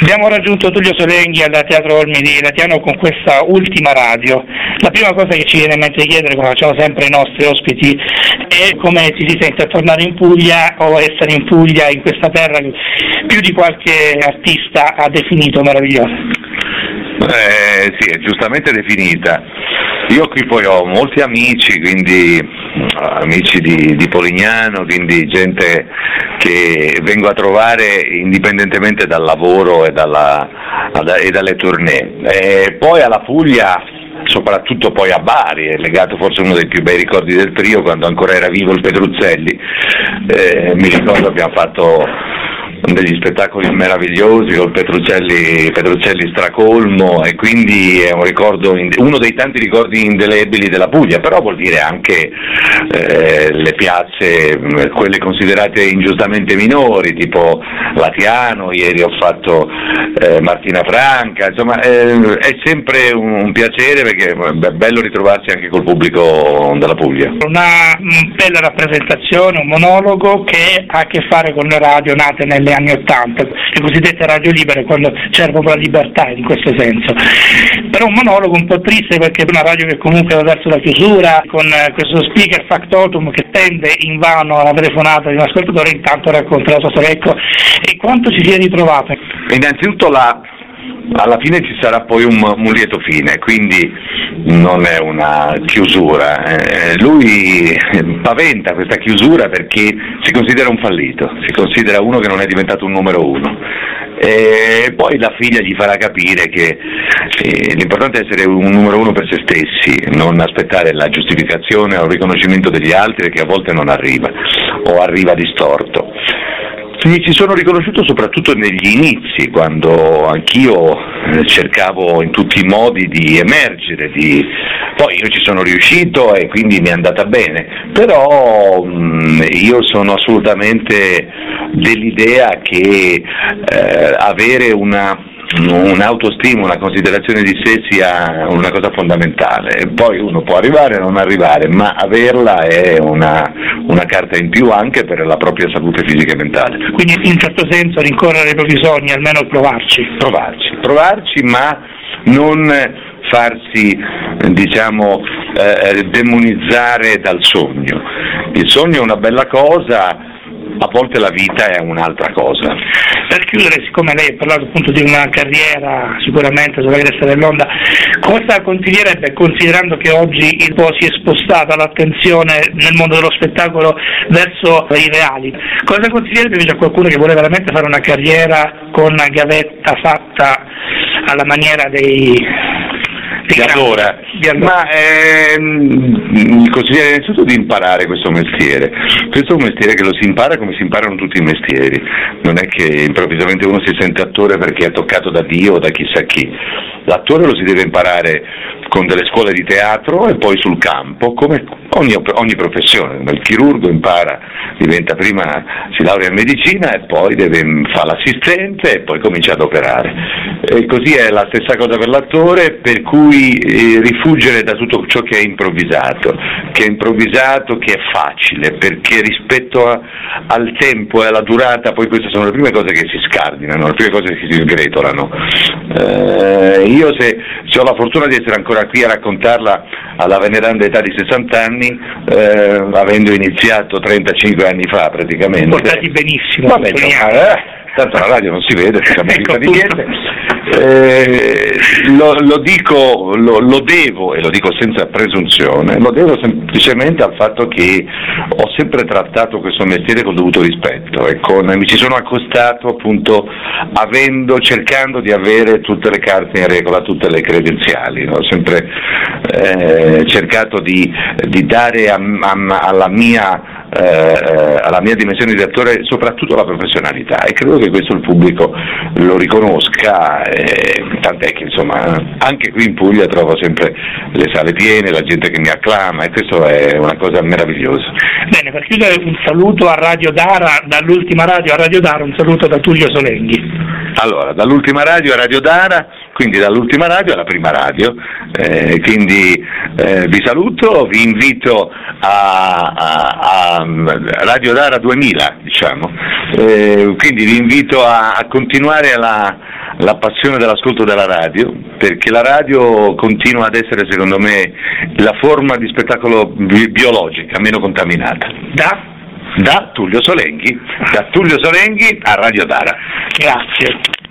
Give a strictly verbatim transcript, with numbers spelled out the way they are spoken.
Abbiamo raggiunto Tullio Solenghi al Teatro Olmi di Latiano con questa ultima radio. La prima cosa che ci viene in mente di chiedere, come facciamo sempre ai nostri ospiti, è come ti si sente a tornare in Puglia o essere in Puglia, in questa terra che più di qualche artista ha definito meravigliosa. Eh, sì, è giustamente definita. Io qui poi ho molti amici, quindi amici di, di Polignano, quindi gente che vengo a trovare indipendentemente dal lavoro e, dalla, e dalle tournée. E poi alla Puglia, soprattutto poi a Bari, è legato forse uno dei più bei ricordi del trio quando ancora era vivo il Petruzzelli. Eh, mi ricordo abbiamo fatto degli spettacoli meravigliosi con Petruzzelli, Petruzzelli stracolmo, e quindi è un ricordo, uno dei tanti ricordi indelebili della Puglia, però vuol dire anche eh, le piazze, quelle considerate ingiustamente minori, tipo Latiano, ieri ho fatto eh, Martina Franca, insomma eh, è sempre un, un piacere perché è bello ritrovarsi anche col pubblico della Puglia. Una bella rappresentazione, un monologo che ha a che fare con le radio nate nelle anni ottanta, le cosiddette radio libere, quando c'era proprio la libertà in questo senso. Però un monologo un po' triste perché è una radio che comunque va verso la chiusura, con questo speaker factotum che tende invano alla telefonata di un ascoltatore, intanto racconta la sua storia. Ecco, e quanto ci si è ritrovato? Innanzitutto la alla fine ci sarà poi un, un lieto fine, quindi non è una chiusura. Eh, lui paventa questa chiusura perché si considera un fallito, si considera uno che non è diventato un numero uno. E poi la figlia gli farà capire che eh, l'importante è essere un numero uno per se stessi, non aspettare la giustificazione o il riconoscimento degli altri, che a volte non arriva o arriva distorto. Sì, ci sono riconosciuto soprattutto negli inizi, quando anch'io cercavo in tutti i modi di emergere, di... poi io ci sono riuscito e quindi mi è andata bene, però mh, io sono assolutamente dell'idea che eh, avere una un'autostima, una considerazione di sé sia una cosa fondamentale. Poi uno può arrivare o non arrivare, ma averla è una, una carta in più anche per la propria salute fisica e mentale. Quindi in un certo senso rincorrere i propri sogni, almeno provarci. Provarci, provarci, ma non farsi, diciamo, eh, demonizzare dal sogno. Il sogno è una bella cosa, a volte la vita è un'altra cosa. Per chiudere, siccome lei ha parlato appunto di una carriera sicuramente sulla cresta dell'onda, cosa consiglierebbe, considerando che oggi il po' si è spostata l'attenzione nel mondo dello spettacolo verso i reali, cosa consiglierebbe invece a qualcuno che vuole veramente fare una carriera con una gavetta fatta alla maniera dei... Di allora, ma ehm, consigliere innanzitutto di imparare questo mestiere. Questo è un mestiere che lo si impara come si imparano tutti i mestieri, non è che improvvisamente uno si sente attore perché è toccato da Dio o da chissà chi. L'attore lo si deve imparare con delle scuole di teatro e poi sul campo, come ogni, ogni professione. Il chirurgo impara, diventa prima, si laurea in medicina e poi deve fa l'assistente e poi comincia ad operare. E così è la stessa cosa per l'attore, per cui eh, rifuggire da tutto ciò che è improvvisato, che è improvvisato, che è facile, perché rispetto a, al tempo e alla durata, poi queste sono le prime cose che si scardinano, le prime cose che si sgretolano. Eh, io se, se ho la fortuna di essere ancora qui a raccontarla alla veneranda età di sessanta anni, eh, avendo iniziato trentacinque anni fa praticamente. Portati benissimo. Vabbè, insomma, eh, tanto la radio non si vede, non ecco, di niente. Eh, lo, lo dico, lo, lo devo, e lo dico senza presunzione, lo devo semplicemente al fatto che ho sempre trattato questo mestiere con dovuto rispetto e con, mi ci sono accostato appunto avendo, cercando di avere tutte le carte in regola, tutte le credenziali, no? Ho sempre eh, cercato di, di dare a, a, alla mia Eh, alla mia dimensione di attore soprattutto la professionalità, e credo che questo il pubblico lo riconosca, eh, tant'è che insomma anche qui in Puglia trovo sempre le sale piene, la gente che mi acclama, e questo è una cosa meravigliosa. Bene, per chiudere un saluto a Radio Dara, dall'ultima radio a Radio Dara, un saluto da Tullio Solenghi. Allora, dall'ultima radio a Radio Dara, quindi dall'ultima radio alla prima radio, eh, quindi eh, vi saluto, vi invito a, a, a Radio Dara duemila, diciamo, eh, quindi vi invito a, a continuare la, la passione dell'ascolto della radio, perché la radio continua ad essere secondo me la forma di spettacolo bi- biologica meno contaminata. Da? Da Tullio Solenghi, da Tullio Solenghi a Radio Tara. Grazie.